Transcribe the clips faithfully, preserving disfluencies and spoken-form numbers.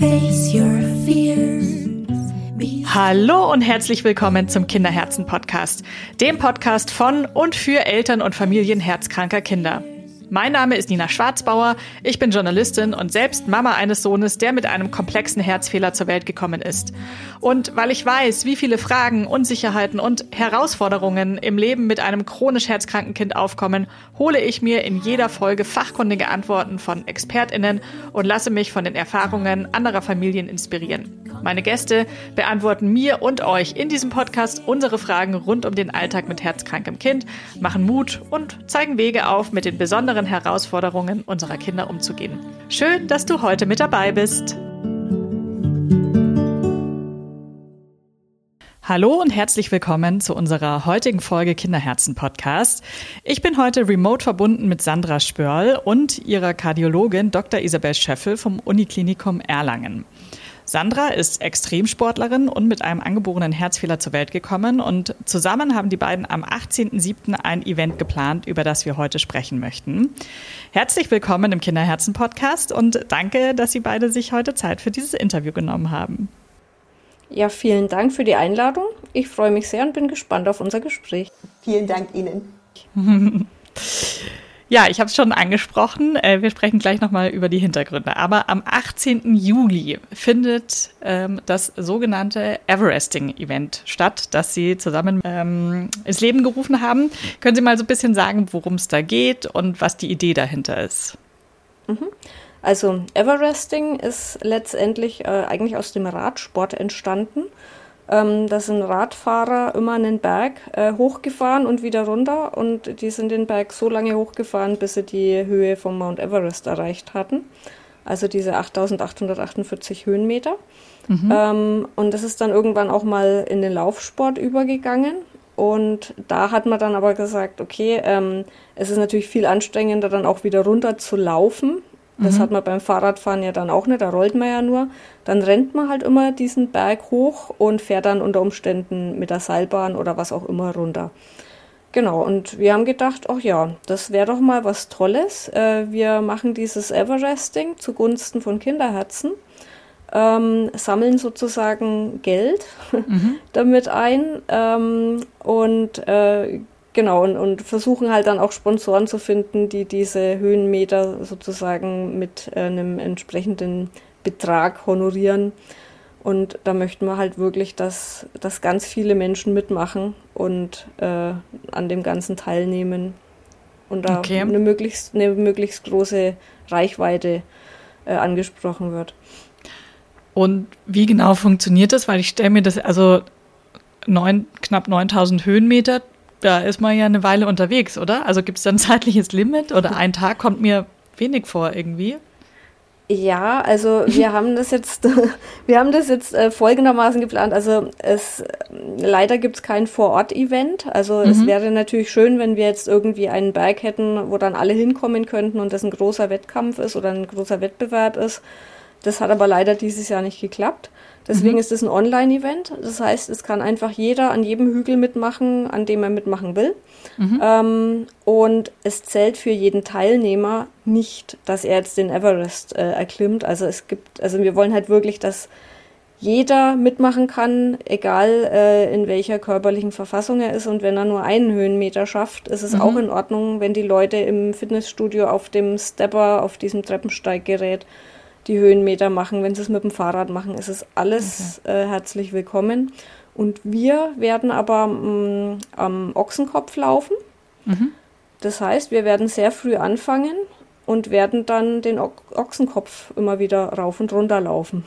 Face your fears. Hallo und herzlich willkommen zum Kinderherzen-Podcast, dem Podcast von und für Eltern und Familien herzkranker Kinder. Mein Name ist Nina Schwarzbauer, ich bin Journalistin und selbst Mama eines Sohnes, der mit einem komplexen Herzfehler zur Welt gekommen ist. Und weil ich weiß, wie viele Fragen, Unsicherheiten und Herausforderungen im Leben mit einem chronisch herzkranken Kind aufkommen, hole ich mir in jeder Folge fachkundige Antworten von ExpertInnen und lasse mich von den Erfahrungen anderer Familien inspirieren. Meine Gäste beantworten mir und euch in diesem Podcast unsere Fragen rund um den Alltag mit herzkrankem Kind, machen Mut und zeigen Wege auf, mit den besonderen Herausforderungen unserer Kinder umzugehen. Schön, dass du heute mit dabei bist. Hallo und herzlich willkommen zu unserer heutigen Folge Kinderherzen-Podcast. Ich bin heute remote verbunden mit Sandra Spörl und ihrer Kardiologin Doktor Isabel Schöffel vom Uniklinikum Erlangen. Sandra ist Extremsportlerin und mit einem angeborenen Herzfehler zur Welt gekommen und zusammen haben die beiden am achtzehnten siebten ein Event geplant, über das wir heute sprechen möchten. Herzlich willkommen im Kinderherzen-Podcast und danke, dass Sie beide sich heute Zeit für dieses Interview genommen haben. Ja, vielen Dank für die Einladung. Ich freue mich sehr und bin gespannt auf unser Gespräch. Vielen Dank Ihnen. Ja, ich habe es schon angesprochen. Wir sprechen gleich nochmal über die Hintergründe. Aber am achtzehnten Juli findet ähm, das sogenannte Everesting-Event statt, das Sie zusammen ähm, ins Leben gerufen haben. Können Sie mal so ein bisschen sagen, worum es da geht und was die Idee dahinter ist? Mhm. Also Everesting ist letztendlich äh, eigentlich aus dem Radsport entstanden. Ähm, da sind Radfahrer immer einen Berg äh, hochgefahren und wieder runter und die sind den Berg so lange hochgefahren, bis sie die Höhe vom Mount Everest erreicht hatten. Also diese achttausendachthundertachtundvierzig Höhenmeter. Mhm. Ähm, und das ist dann irgendwann auch mal in den Laufsport übergegangen. Und da hat man dann aber gesagt, okay, ähm, es ist natürlich viel anstrengender, dann auch wieder runter zu laufen. Das mhm. hat man beim Fahrradfahren ja dann auch nicht, da rollt man ja nur. Dann rennt man halt immer diesen Berg hoch und fährt dann unter Umständen mit der Seilbahn oder was auch immer runter. Genau, und wir haben gedacht, ach ja, das wäre doch mal was Tolles. Äh, wir machen dieses Everesting zugunsten von Kinderherzen, ähm, sammeln sozusagen Geld mhm. damit ein ähm, und äh, Genau, und, und versuchen halt dann auch Sponsoren zu finden, die diese Höhenmeter sozusagen mit äh, einem entsprechenden Betrag honorieren. Und da möchten wir halt wirklich, dass, dass ganz viele Menschen mitmachen und äh, an dem Ganzen teilnehmen und da okay. eine, möglichst, eine möglichst große Reichweite äh, angesprochen wird. Und wie genau funktioniert das? Weil ich stelle mir das, also neun, knapp neuntausend Höhenmeter, da ist man ja eine Weile unterwegs, oder? Also gibt es da ein zeitliches Limit oder ein Tag kommt mir wenig vor irgendwie? Ja, also wir haben das jetzt, wir haben das jetzt äh, folgendermaßen geplant. Also es leider gibt es kein Vor-Ort-Event. Also mhm. es wäre natürlich schön, wenn wir jetzt irgendwie einen Berg hätten, wo dann alle hinkommen könnten und das ein großer Wettkampf ist oder ein großer Wettbewerb ist. Das hat aber leider dieses Jahr nicht geklappt. Deswegen mhm. ist es ein Online-Event. Das heißt, es kann einfach jeder an jedem Hügel mitmachen, an dem er mitmachen will. Mhm. Ähm, und es zählt für jeden Teilnehmer nicht, dass er jetzt den Everest äh, erklimmt. Also es gibt, also wir wollen halt wirklich, dass jeder mitmachen kann, egal äh, in welcher körperlichen Verfassung er ist. Und wenn er nur einen Höhenmeter schafft, ist es mhm. auch in Ordnung, wenn die Leute im Fitnessstudio auf dem Stepper, auf diesem Treppensteiggerät die Höhenmeter machen. Wenn sie es mit dem Fahrrad machen, ist es alles okay. äh, herzlich willkommen. Und wir werden aber mh, am Ochsenkopf laufen. Mhm. Das heißt, wir werden sehr früh anfangen und werden dann den o- Ochsenkopf immer wieder rauf und runter laufen.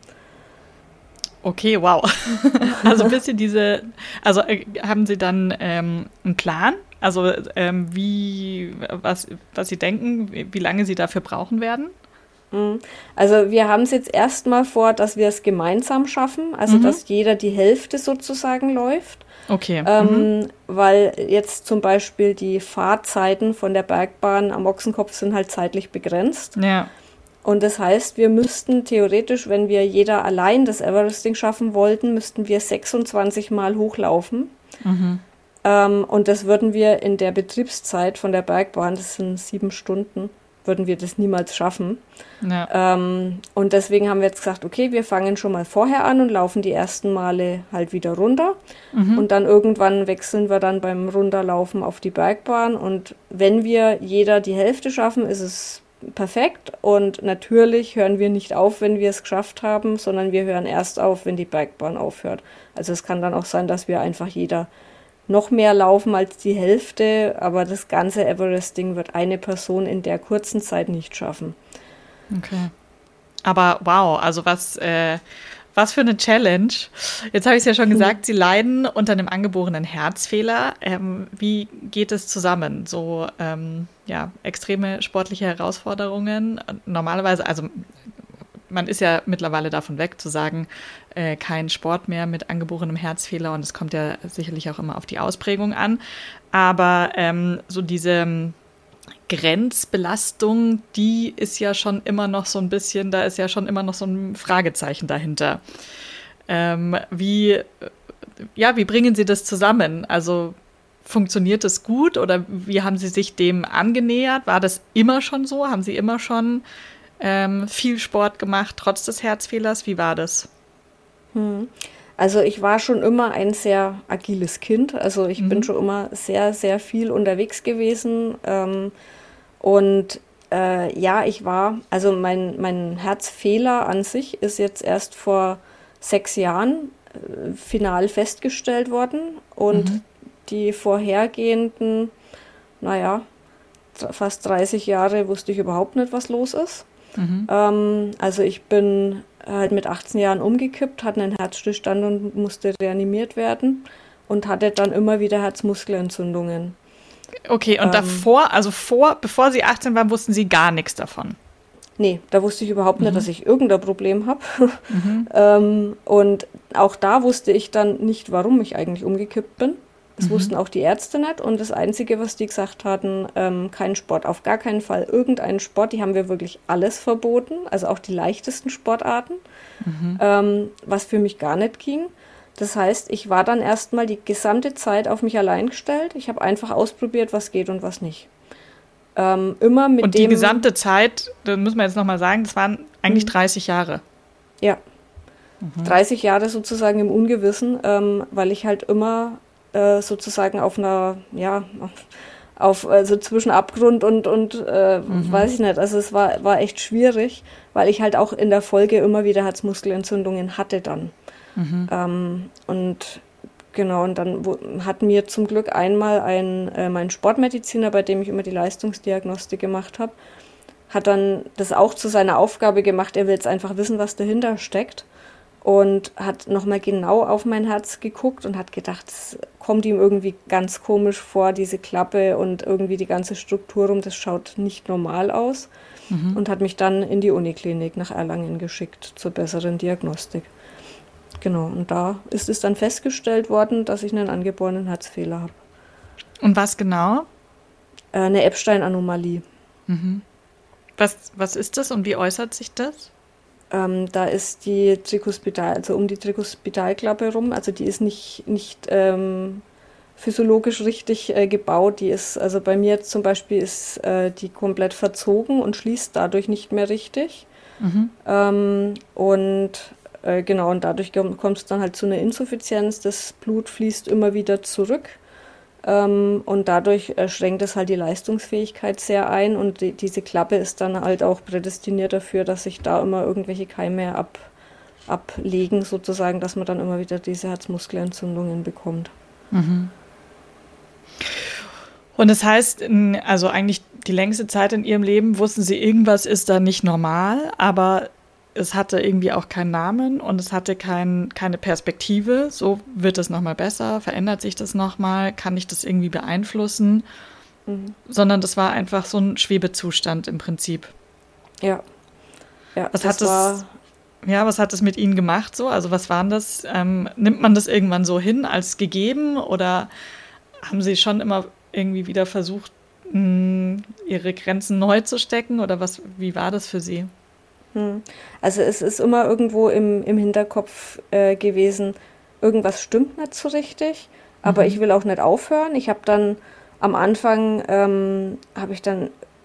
Okay, wow. Also ein bisschen diese, also äh, haben Sie dann ähm, einen Plan? Also ähm, wie, was, was Sie denken, wie, wie lange Sie dafür brauchen werden? Also wir haben es jetzt erstmal vor, dass wir es gemeinsam schaffen, also mhm. dass jeder die Hälfte sozusagen läuft. Okay. Ähm, mhm. Weil jetzt zum Beispiel die Fahrzeiten von der Bergbahn am Ochsenkopf sind halt zeitlich begrenzt. Ja. Und das heißt, wir müssten theoretisch, wenn wir jeder allein das Everesting schaffen wollten, müssten wir sechsundzwanzig Mal hochlaufen. Mhm. Ähm, und das würden wir in der Betriebszeit von der Bergbahn, das sind sieben Stunden, würden wir das niemals schaffen. Ja. Ähm, und deswegen haben wir jetzt gesagt, okay, wir fangen schon mal vorher an und laufen die ersten Male halt wieder runter. Mhm. Und dann irgendwann wechseln wir dann beim Runterlaufen auf die Bergbahn. Und wenn wir jeder die Hälfte schaffen, ist es perfekt. Und natürlich hören wir nicht auf, wenn wir es geschafft haben, sondern wir hören erst auf, wenn die Bergbahn aufhört. Also es kann dann auch sein, dass wir einfach jeder noch mehr laufen als die Hälfte, aber das ganze Everesting wird eine Person in der kurzen Zeit nicht schaffen. Okay. Aber wow, also was, äh, was für eine Challenge. Jetzt habe ich es ja schon gesagt, Sie leiden unter einem angeborenen Herzfehler. Ähm, wie geht es zusammen? So ähm, ja, extreme sportliche Herausforderungen. Normalerweise, also man ist ja mittlerweile davon weg zu sagen, äh, kein Sport mehr mit angeborenem Herzfehler, und es kommt ja sicherlich auch immer auf die Ausprägung an. Aber ähm, so diese Grenzbelastung, die ist ja schon immer noch so ein bisschen, da ist ja schon immer noch so ein Fragezeichen dahinter. Ähm, wie, ja, wie bringen Sie das zusammen? Also funktioniert das gut oder wie haben Sie sich dem angenähert? War das immer schon so? Haben Sie immer schon ähm, viel Sport gemacht, trotz des Herzfehlers? Wie war das? Hm. Also ich war schon immer ein sehr agiles Kind. Also ich mhm. bin schon immer sehr, sehr viel unterwegs gewesen. Ähm, und äh, ja, ich war, also mein, mein Herzfehler an sich ist jetzt erst vor sechs Jahren äh, final festgestellt worden. Und mhm. die vorhergehenden, naja, fast dreißig Jahre wusste ich überhaupt nicht, was los ist. Mhm. Ähm, also ich bin halt mit achtzehn Jahren umgekippt, hatte einen Herzstillstand und musste reanimiert werden und hatte dann immer wieder Herzmuskelentzündungen. Okay, und ähm, davor, also vor, bevor Sie achtzehn waren, wussten Sie gar nichts davon? Nee, da wusste ich überhaupt mhm. nicht, dass ich irgendein Problem habe. Mhm. ähm, und auch da wusste ich dann nicht, warum ich eigentlich umgekippt bin. Das mhm. wussten auch die Ärzte nicht. Und das Einzige, was die gesagt hatten, ähm, kein Sport, auf gar keinen Fall irgendeinen Sport. Die haben wir wirklich alles verboten, also auch die leichtesten Sportarten, mhm. ähm, was für mich gar nicht ging. Das heißt, ich war dann erstmal die gesamte Zeit auf mich allein gestellt. Ich habe einfach ausprobiert, was geht und was nicht. Ähm, immer mit und die dem, gesamte Zeit, das muss man jetzt nochmal sagen, das waren eigentlich mhm. dreißig Jahre. Ja, mhm. dreißig Jahre sozusagen im Ungewissen, ähm, weil ich halt immer sozusagen auf einer, ja, auf, also zwischen Abgrund und, und äh, mhm. weiß ich nicht, also es war, war echt schwierig, weil ich halt auch in der Folge immer wieder Herzmuskelentzündungen hatte dann. Mhm. Ähm, und genau, und dann wo, hat mir zum Glück einmal ein, äh, mein Sportmediziner, bei dem ich immer die Leistungsdiagnostik gemacht habe, hat dann das auch zu seiner Aufgabe gemacht, er will jetzt einfach wissen, was dahinter steckt. Und hat nochmal genau auf mein Herz geguckt und hat gedacht, es kommt ihm irgendwie ganz komisch vor, diese Klappe und irgendwie die ganze Struktur rum, das schaut nicht normal aus. Mhm. Und hat mich dann in die Uniklinik nach Erlangen geschickt zur besseren Diagnostik. Genau, und da ist es dann festgestellt worden, dass ich einen angeborenen Herzfehler habe. Und was genau? Äh, eine Epstein-Anomalie. Mhm. Was, was ist das und wie äußert sich das? Ähm, da ist die Trikospidal, also um die Trikospidalklappe rum, also die ist nicht, nicht ähm, physiologisch richtig äh, gebaut. Die ist, also bei mir zum Beispiel ist äh, die komplett verzogen und schließt dadurch nicht mehr richtig. Mhm. Ähm, und äh, genau, und dadurch kommt es dann halt zu einer Insuffizienz. Das Blut fließt immer wieder zurück. Ähm, und dadurch äh, schränkt es halt die Leistungsfähigkeit sehr ein und die, diese Klappe ist dann halt auch prädestiniert dafür, dass sich da immer irgendwelche Keime ab, ablegen, sozusagen, dass man dann immer wieder diese Herzmuskelentzündungen bekommt. Mhm. Und das heißt, also eigentlich die längste Zeit in Ihrem Leben wussten Sie, irgendwas ist da nicht normal, aber es hatte irgendwie auch keinen Namen und es hatte kein, keine Perspektive. So wird es nochmal besser, verändert sich das nochmal, kann ich das irgendwie beeinflussen? Mhm. Sondern das war einfach so ein Schwebezustand im Prinzip. Ja. ja was hat das, war ja, was hat das mit Ihnen gemacht so? Also was waren das? Ähm, nimmt man das irgendwann so hin als gegeben oder haben Sie schon immer irgendwie wieder versucht, mh, Ihre Grenzen neu zu stecken oder was? Wie war das für Sie? Also es ist immer irgendwo im, im Hinterkopf äh, gewesen, irgendwas stimmt nicht so richtig, aber mhm. ich will auch nicht aufhören. Ich habe dann am Anfang, ähm, habe ich dann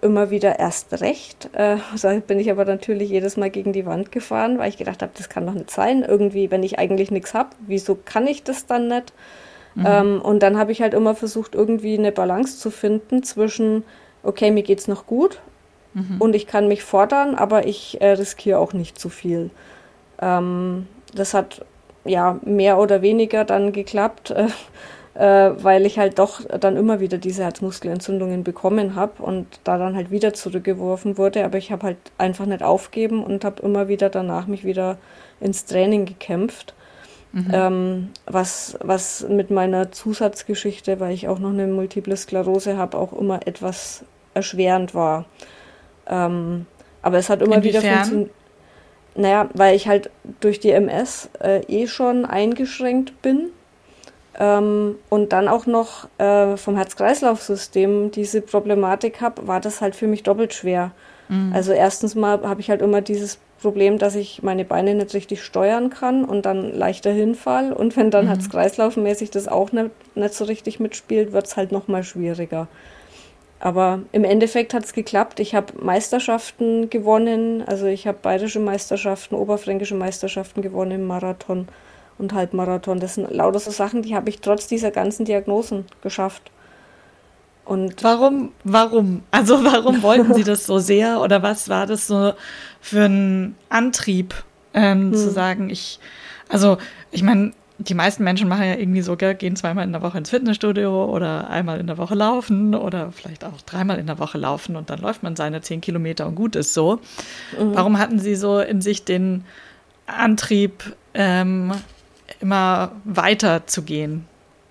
immer wieder erst recht. Äh, da bin ich aber natürlich jedes Mal gegen die Wand gefahren, weil ich gedacht habe, das kann doch nicht sein. Irgendwie, wenn ich eigentlich nichts habe, wieso kann ich das dann nicht? Mhm. Ähm, und dann habe ich halt immer versucht, irgendwie eine Balance zu finden zwischen, okay, mir geht's noch gut mhm. und ich kann mich fordern, aber ich äh, riskiere auch nicht zu viel. Ähm, das hat ja mehr oder weniger dann geklappt, äh, äh, weil ich halt doch dann immer wieder diese Herzmuskelentzündungen bekommen habe und da dann halt wieder zurückgeworfen wurde. Aber ich habe halt einfach nicht aufgeben und habe immer wieder danach mich wieder ins Training gekämpft. Mhm. Ähm, was, was mit meiner Zusatzgeschichte, weil ich auch noch eine Multiple Sklerose habe, auch immer etwas erschwerend war. Ähm, aber es hat immer Inwiefern? wieder funktioniert. Naja, weil ich halt durch die M S äh, eh schon eingeschränkt bin ähm, und dann auch noch äh, vom Herz-Kreislauf-System diese Problematik habe, war das halt für mich doppelt schwer. Mhm. Also erstens mal habe ich halt immer dieses Problem, dass ich meine Beine nicht richtig steuern kann und dann leichter hinfall. Und wenn dann mhm. Herz-Kreislauf-mäßig das auch nicht, nicht so richtig mitspielt, wird es halt noch mal schwieriger. Aber im Endeffekt hat es geklappt. Ich habe Meisterschaften gewonnen, also ich habe bayerische Meisterschaften, oberfränkische Meisterschaften gewonnen im Marathon und Halbmarathon. Das sind lauter so Sachen, die habe ich trotz dieser ganzen Diagnosen geschafft. Und warum, warum? Also warum wollten Sie das so sehr oder was war das so für ein Antrieb, ähm, hm. zu sagen, ich, also ich meine, die meisten Menschen machen ja irgendwie so, gehen zweimal in der Woche ins Fitnessstudio oder einmal in der Woche laufen oder vielleicht auch dreimal in der Woche laufen und dann läuft man seine zehn Kilometer und gut ist so. Mhm. Warum hatten Sie so in sich den Antrieb, ähm, immer weiter zu gehen?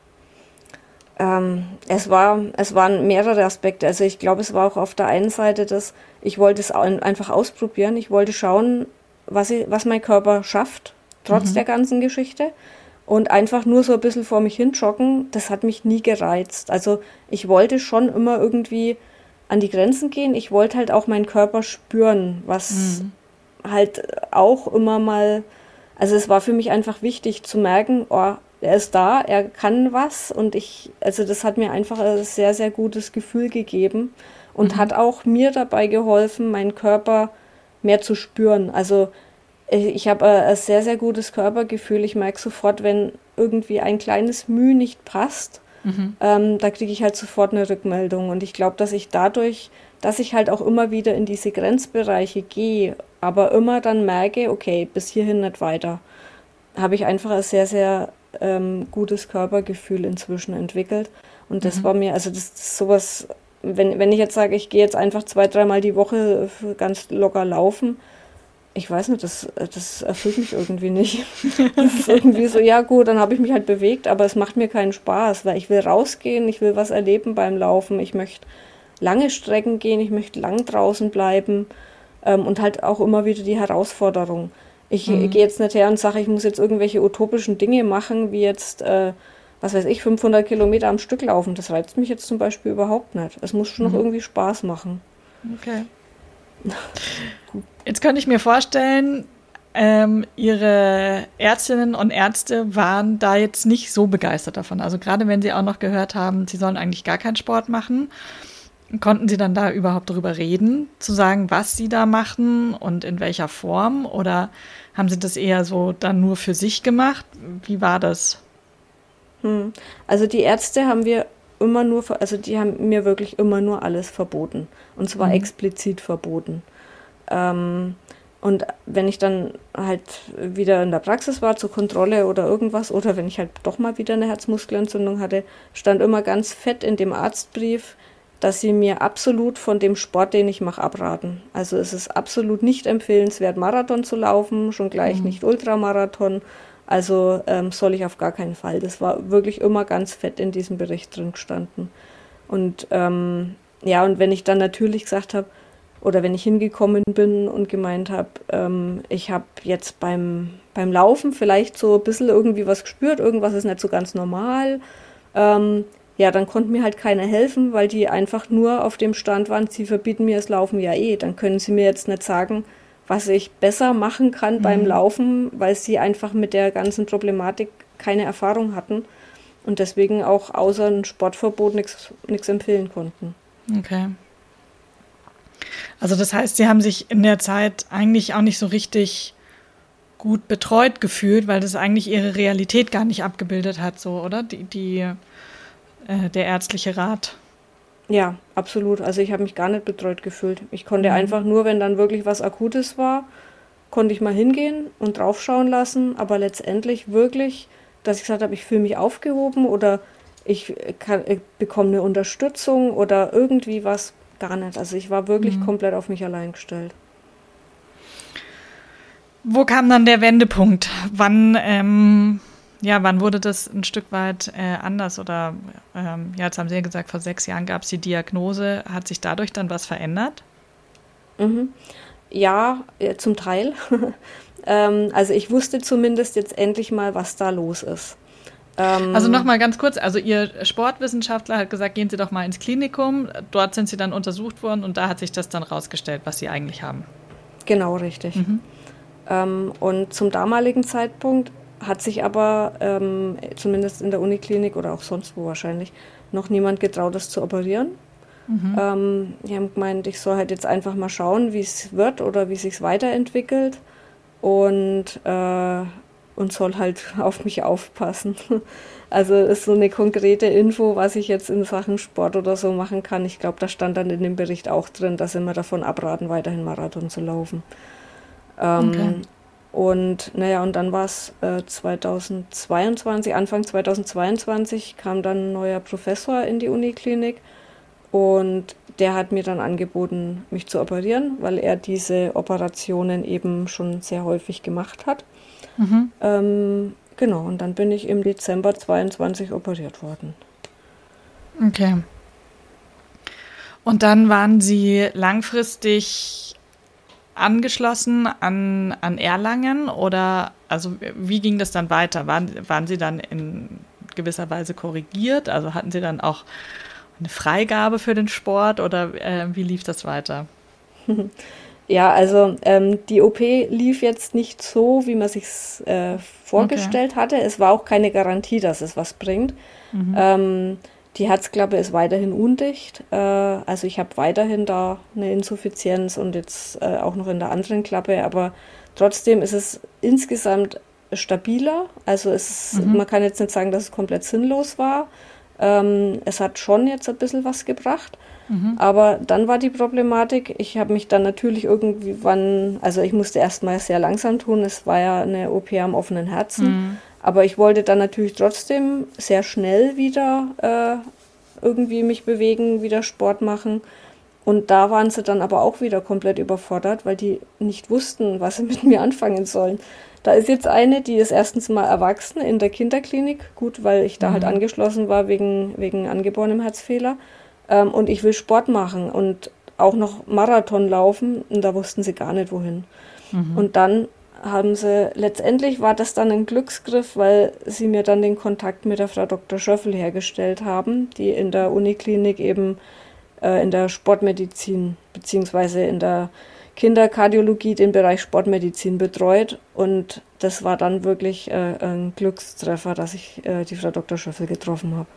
Ähm, es war, es waren mehrere Aspekte. Also ich glaube, es war auch auf der einen Seite, dass ich wollte es einfach ausprobieren. Ich wollte schauen, was, ich, was mein Körper schafft, trotz mhm. der ganzen Geschichte. Und einfach nur so ein bisschen vor mich hin joggen, das hat mich nie gereizt. Also ich wollte schon immer irgendwie an die Grenzen gehen. Ich wollte halt auch meinen Körper spüren, was mhm. halt auch immer mal, also es war für mich einfach wichtig zu merken, oh, er ist da, er kann was. Und ich, also das hat mir einfach ein sehr, sehr gutes Gefühl gegeben und mhm. hat auch mir dabei geholfen, meinen Körper mehr zu spüren. Also ich habe ein sehr, sehr gutes Körpergefühl. Ich merke sofort, wenn irgendwie ein kleines Mühe nicht passt, mhm. ähm, da kriege ich halt sofort eine Rückmeldung. Und ich glaube, dass ich dadurch, dass ich halt auch immer wieder in diese Grenzbereiche gehe, aber immer dann merke, okay, bis hierhin nicht weiter, habe ich einfach ein sehr, sehr ähm, gutes Körpergefühl inzwischen entwickelt. Und das mhm. war mir, also das, das ist sowas, wenn, wenn ich jetzt sage, ich gehe jetzt einfach zwei, dreimal die Woche ganz locker laufen, ich weiß nicht, das, das erfüllt mich irgendwie nicht. Das ist irgendwie so, ja gut, dann habe ich mich halt bewegt, aber es macht mir keinen Spaß, weil ich will rausgehen, ich will was erleben beim Laufen, ich möchte lange Strecken gehen, ich möchte lang draußen bleiben ähm, und halt auch immer wieder die Herausforderung. Ich mhm. gehe jetzt nicht her und sage, ich muss jetzt irgendwelche utopischen Dinge machen, wie jetzt, äh, was weiß ich, fünfhundert Kilometer am Stück laufen. Das reizt mich jetzt zum Beispiel überhaupt nicht. Es muss schon mhm. noch irgendwie Spaß machen. Okay. Jetzt könnte ich mir vorstellen, ähm, Ihre Ärztinnen und Ärzte waren da jetzt nicht so begeistert davon. Also gerade wenn Sie auch noch gehört haben, Sie sollen eigentlich gar keinen Sport machen, konnten Sie dann da überhaupt drüber reden, zu sagen, was Sie da machen und in welcher Form? Oder haben Sie das eher so dann nur für sich gemacht? Wie war das? Hm. Also die Ärzte haben wir immer nur, also die haben mir wirklich immer nur alles verboten. Und zwar mhm. explizit verboten. Ähm, und wenn ich dann halt wieder in der Praxis war zur Kontrolle oder irgendwas, oder wenn ich halt doch mal wieder eine Herzmuskelentzündung hatte, stand immer ganz fett in dem Arztbrief, dass sie mir absolut von dem Sport, den ich mache, abraten. Also es ist absolut nicht empfehlenswert, Marathon zu laufen, schon gleich mhm. nicht Ultramarathon. Also ähm, soll ich auf gar keinen Fall. Das war wirklich immer ganz fett in diesem Bericht drin gestanden. Und ähm, ja, und wenn ich dann natürlich gesagt habe, oder wenn ich hingekommen bin und gemeint habe, ähm, ich habe jetzt beim, beim Laufen vielleicht so ein bisschen irgendwie was gespürt, irgendwas ist nicht so ganz normal, ähm, ja, dann konnte mir halt keiner helfen, weil die einfach nur auf dem Stand waren, sie verbieten mir das Laufen ja eh. Dann können sie mir jetzt nicht sagen, was ich besser machen kann mhm. beim Laufen, weil sie einfach mit der ganzen Problematik keine Erfahrung hatten und deswegen auch außer ein Sportverbot nichts empfehlen konnten. Okay. Also das heißt, Sie haben sich in der Zeit eigentlich auch nicht so richtig gut betreut gefühlt, weil das eigentlich Ihre Realität gar nicht abgebildet hat, so, oder? Die, die, äh, der ärztliche Rat. Ja, absolut. Also ich habe mich gar nicht betreut gefühlt. Ich konnte Mhm. einfach nur, wenn dann wirklich was Akutes war, konnte ich mal hingehen und draufschauen lassen. Aber letztendlich wirklich, dass ich gesagt habe, ich fühle mich aufgehoben oder ich, kann, ich bekomme eine Unterstützung oder irgendwie was, gar nicht. Also ich war wirklich Mhm. komplett auf mich allein gestellt. Wo kam dann der Wendepunkt? Wann, ähm, ja, wann wurde das ein Stück weit äh, anders? Oder ähm, ja, jetzt haben Sie ja gesagt, vor sechs Jahren gab es die Diagnose. Hat sich dadurch dann was verändert? Mhm. Ja, äh, zum Teil. ähm, also ich wusste zumindest jetzt endlich mal, was da los ist. Ähm, Also nochmal ganz kurz, also Ihr Sportwissenschaftler hat gesagt, gehen Sie doch mal ins Klinikum. Dort sind Sie dann untersucht worden und da hat sich das dann rausgestellt, was Sie eigentlich haben. Genau, richtig. Mhm. Ähm, und zum damaligen Zeitpunkt hat sich aber, ähm, zumindest in der Uniklinik oder auch sonst wo wahrscheinlich, noch niemand getraut, das zu operieren. Mhm. Ähm, die haben gemeint, ich soll halt jetzt einfach mal schauen, wie es wird oder wie es sich weiterentwickelt und, äh, und soll halt auf mich aufpassen. Also ist so eine konkrete Info, was ich jetzt in Sachen Sport oder so machen kann. Ich glaube, da stand dann in dem Bericht auch drin, dass sie mir davon abraten, weiterhin Marathon zu laufen. Ähm, Okay. Und naja, und dann war es äh, zweitausendzweiundzwanzig, Anfang zweitausendzweiundzwanzig kam dann ein neuer Professor in die Uniklinik und der hat mir dann angeboten, mich zu operieren, weil er diese Operationen eben schon sehr häufig gemacht hat. Mhm. Ähm, genau, und dann bin ich im Dezember zweiundzwanzig operiert worden. Okay. Und dann waren Sie langfristig angeschlossen an, an Erlangen oder also wie ging das dann weiter? Waren, waren Sie dann in gewisser Weise korrigiert? Also hatten Sie dann auch eine Freigabe für den Sport oder äh, wie lief das weiter? Ja, also ähm, die O P lief jetzt nicht so, wie man sich äh, vorgestellt hatte. Es war auch keine Garantie, dass es was bringt. Mhm. Ähm, die Herzklappe ist weiterhin undicht. Äh, also ich habe weiterhin da eine Insuffizienz und jetzt äh, auch noch in der anderen Klappe. Aber trotzdem ist es insgesamt stabiler. Also es, Mhm. man kann jetzt nicht sagen, dass es komplett sinnlos war. Ähm, es hat schon jetzt ein bisschen was gebracht. Mhm. Aber dann war die Problematik, ich habe mich dann natürlich irgendwann, also ich musste erstmal sehr langsam tun, es war ja eine O P am offenen Herzen, Mhm. aber ich wollte dann natürlich trotzdem sehr schnell wieder äh, irgendwie mich bewegen, wieder Sport machen. Und da waren sie dann aber auch wieder komplett überfordert, weil die nicht wussten, was sie mit mir anfangen sollen. Da ist jetzt eine, die ist erstens mal erwachsen in der Kinderklinik, gut, weil ich da Mhm. halt angeschlossen war wegen, wegen angeborenem Herzfehler. Ähm, und ich will Sport machen und auch noch Marathon laufen. Und da wussten sie gar nicht, wohin. Mhm. Und dann haben sie, letztendlich war das dann ein Glücksgriff, weil sie mir dann den Kontakt mit der Frau Doktor Schöffel hergestellt haben, die in der Uniklinik eben äh, in der Sportmedizin beziehungsweise in der Kinderkardiologie den Bereich Sportmedizin betreut. Und das war dann wirklich äh, ein Glückstreffer, dass ich äh, die Frau Doktor Schöffel getroffen habe.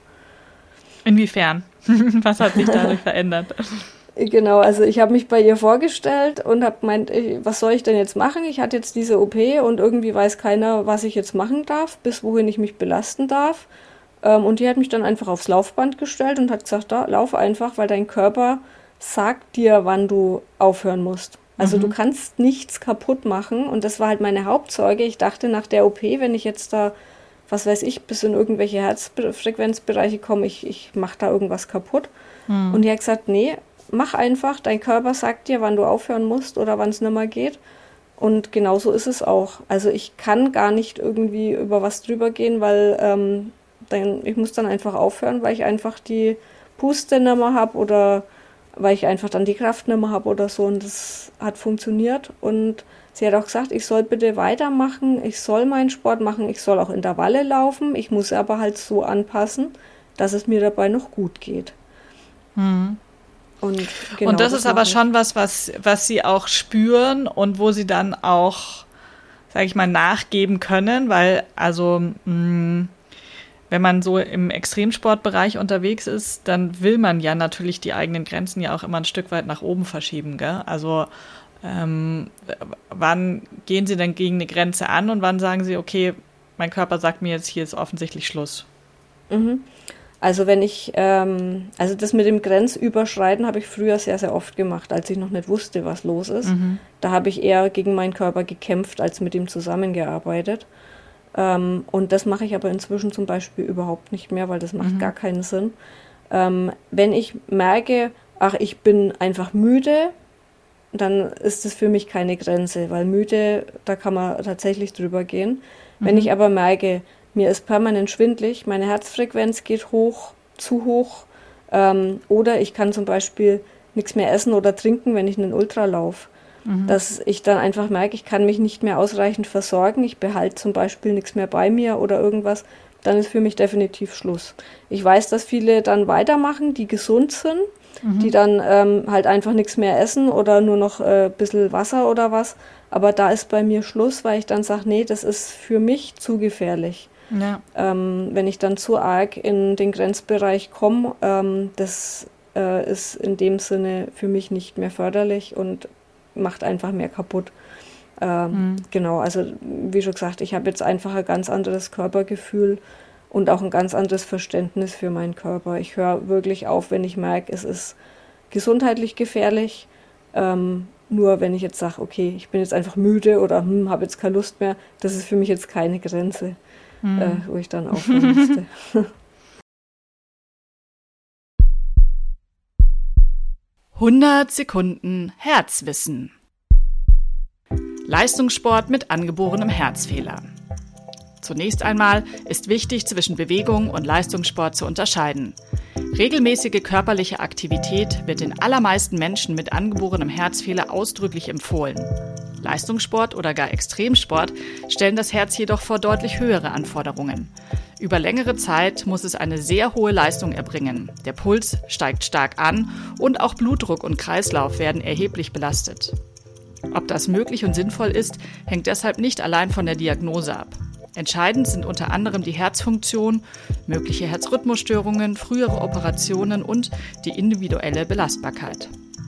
Inwiefern? Was hat sich dadurch verändert? Genau, also ich habe mich bei ihr vorgestellt und habe gemeint, was soll ich denn jetzt machen? Ich hatte jetzt diese O P und irgendwie weiß keiner, was ich jetzt machen darf, bis wohin ich mich belasten darf. Und die hat mich dann einfach aufs Laufband gestellt und hat gesagt, da, lauf einfach, weil dein Körper sagt dir, wann du aufhören musst. Also mhm. du kannst nichts kaputt machen und das war halt meine Hauptsorge. Ich dachte nach der O P, wenn ich jetzt da, was weiß ich, bis in irgendwelche Herzfrequenzbereiche komme, ich, ich mache da irgendwas kaputt. Mhm. Und die hat gesagt, nee, mach einfach, dein Körper sagt dir, wann du aufhören musst oder wann es nicht mehr geht. Und genauso ist es auch. Also ich kann gar nicht irgendwie über was drüber gehen, weil ähm, dann, ich muss dann einfach aufhören, weil ich einfach die Puste nicht mehr habe oder weil ich einfach dann die Kraft nicht mehr habe oder so. Und das hat funktioniert. Und sie hat auch gesagt, ich soll bitte weitermachen, ich soll meinen Sport machen, ich soll auch Intervalle laufen. Ich muss aber halt so anpassen, dass es mir dabei noch gut geht. Mhm. Und, genau, und das, das ist aber ich. schon was, was, was sie auch spüren und wo sie dann auch, sage ich mal, nachgeben können, weil also mh, wenn wenn man so im Extremsportbereich unterwegs ist, dann will man ja natürlich die eigenen Grenzen ja auch immer ein Stück weit nach oben verschieben, gell? Also ähm, wann gehen Sie denn gegen eine Grenze an und wann sagen Sie, okay, mein Körper sagt mir jetzt, hier ist offensichtlich Schluss? Mhm. Also wenn ich, ähm, also das mit dem Grenzüberschreiten habe ich früher sehr, sehr oft gemacht, als ich noch nicht wusste, was los ist. Mhm. Da habe ich eher gegen meinen Körper gekämpft, als mit ihm zusammengearbeitet. Ähm, und das mache ich aber inzwischen zum Beispiel überhaupt nicht mehr, weil das macht mhm. gar keinen Sinn. Ähm, wenn ich merke, ach, ich bin einfach müde, dann ist das für mich keine Grenze, weil müde, da kann man tatsächlich drüber gehen. Mhm. Wenn ich aber merke, mir ist permanent schwindelig, meine Herzfrequenz geht hoch, zu hoch, ähm, oder ich kann zum Beispiel nichts mehr essen oder trinken, wenn ich einen Ultra laufe. Mhm. Dass ich dann einfach merke, ich kann mich nicht mehr ausreichend versorgen, ich behalte zum Beispiel nichts mehr bei mir oder irgendwas, dann ist für mich definitiv Schluss. Ich weiß, dass viele dann weitermachen, die gesund sind, mhm. die dann ähm, halt einfach nichts mehr essen oder nur noch ein äh, bisschen Wasser oder was, aber da ist bei mir Schluss, weil ich dann sage, nee, das ist für mich zu gefährlich. Ja. Ähm, wenn ich dann zu arg in den Grenzbereich komme, ähm, das äh, ist in dem Sinne für mich nicht mehr förderlich und macht einfach mehr kaputt. Ähm, mhm. Genau, also wie schon gesagt, ich habe jetzt einfach ein ganz anderes Körpergefühl und auch ein ganz anderes Verständnis für meinen Körper. Ich höre wirklich auf, wenn ich merke, es ist gesundheitlich gefährlich. Ähm, nur wenn ich jetzt sage, okay, ich bin jetzt einfach müde oder hm, habe jetzt keine Lust mehr, das ist für mich jetzt keine Grenze, mhm. äh, wo ich dann aufhören müsste. hundert Sekunden Herzwissen. Leistungssport mit angeborenem Herzfehler. Zunächst einmal ist wichtig, zwischen Bewegung und Leistungssport zu unterscheiden. Regelmäßige körperliche Aktivität wird den allermeisten Menschen mit angeborenem Herzfehler ausdrücklich empfohlen. Leistungssport oder gar Extremsport stellen das Herz jedoch vor deutlich höhere Anforderungen. Über längere Zeit muss es eine sehr hohe Leistung erbringen. Der Puls steigt stark an und auch Blutdruck und Kreislauf werden erheblich belastet. Ob das möglich und sinnvoll ist, hängt deshalb nicht allein von der Diagnose ab. Entscheidend sind unter anderem die Herzfunktion, mögliche Herzrhythmusstörungen, frühere Operationen und die individuelle Belastbarkeit.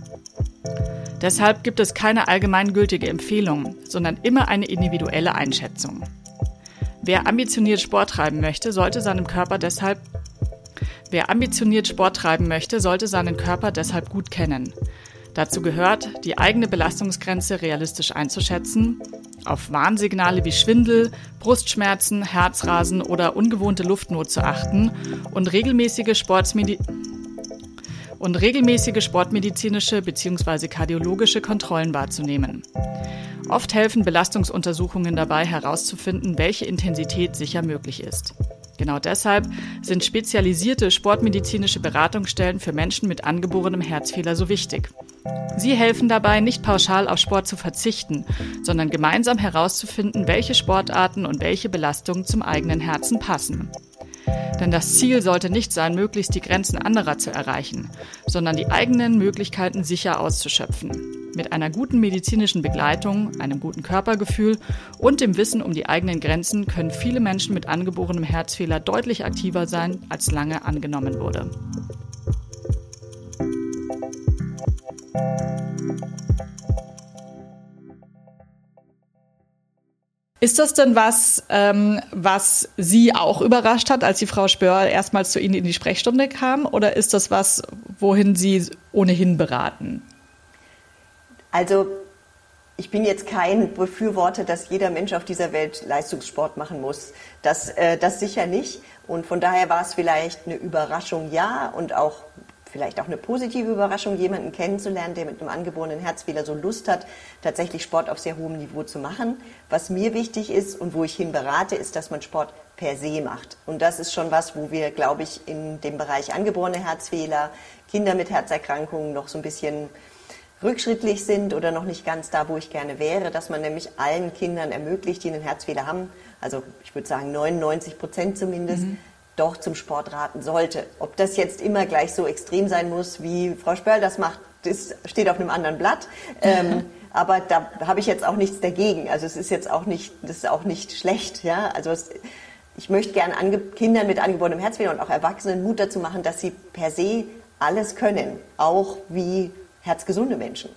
Deshalb gibt es keine allgemeingültige Empfehlung, sondern immer eine individuelle Einschätzung. Wer ambitioniert Sport treiben möchte, sollte seinem Körper deshalb Wer ambitioniert Sport treiben möchte, sollte seinen Körper deshalb gut kennen. Dazu gehört, die eigene Belastungsgrenze realistisch einzuschätzen, auf Warnsignale wie Schwindel, Brustschmerzen, Herzrasen oder ungewohnte Luftnot zu achten und regelmäßige Sportmedi- und regelmäßige sportmedizinische bzw. kardiologische Kontrollen wahrzunehmen. Oft helfen Belastungsuntersuchungen dabei, herauszufinden, welche Intensität sicher möglich ist. Genau deshalb sind spezialisierte sportmedizinische Beratungsstellen für Menschen mit angeborenem Herzfehler so wichtig. Sie helfen dabei, nicht pauschal auf Sport zu verzichten, sondern gemeinsam herauszufinden, welche Sportarten und welche Belastungen zum eigenen Herzen passen. Denn das Ziel sollte nicht sein, möglichst die Grenzen anderer zu erreichen, sondern die eigenen Möglichkeiten sicher auszuschöpfen. Mit einer guten medizinischen Begleitung, einem guten Körpergefühl und dem Wissen um die eigenen Grenzen können viele Menschen mit angeborenem Herzfehler deutlich aktiver sein, als lange angenommen wurde. Ist das denn was, ähm, was Sie auch überrascht hat, als die Frau Spörl erstmals zu Ihnen in die Sprechstunde kam? Oder ist das was, wohin Sie ohnehin beraten? Also ich bin jetzt kein Befürworter, dass jeder Mensch auf dieser Welt Leistungssport machen muss. Das, äh, das sicher nicht. Und von daher war es vielleicht eine Überraschung, ja, und auch vielleicht auch eine positive Überraschung, jemanden kennenzulernen, der mit einem angeborenen Herzfehler so Lust hat, tatsächlich Sport auf sehr hohem Niveau zu machen. Was mir wichtig ist und wo ich hin berate, ist, dass man Sport per se macht. Und das ist schon was, wo wir, glaube ich, in dem Bereich angeborene Herzfehler, Kinder mit Herzerkrankungen noch so ein bisschen rückschrittlich sind oder noch nicht ganz da, wo ich gerne wäre, dass man nämlich allen Kindern ermöglicht, die einen Herzfehler haben, also ich würde sagen neunundneunzig Prozent zumindest, mhm. doch zum Sport raten sollte. Ob das jetzt immer gleich so extrem sein muss, wie Frau Spörl das macht, das steht auf einem anderen Blatt. Ähm, aber da habe ich jetzt auch nichts dagegen. Also es ist jetzt auch nicht, das ist auch nicht schlecht. Ja? Also es, ich möchte gerne ange- Kindern mit angeborenem Herzfehler und auch Erwachsenen Mut dazu machen, dass sie per se alles können, auch wie herzgesunde Menschen.